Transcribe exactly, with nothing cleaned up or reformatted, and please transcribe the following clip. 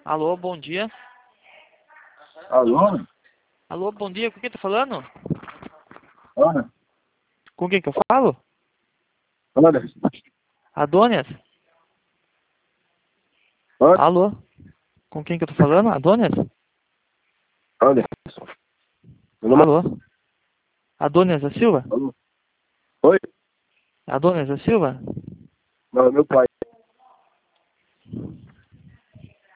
Alô, bom dia. Alô? Alô, bom dia. Com quem tá falando? Olha, Com quem que eu falo? olha, Adônias? olha, Alô? Com quem que eu tô falando? Adônias? olha. Meu nome Alô? Adônias da Silva? é... Alô? Oi? Adônias da Silva? Não, é meu pai.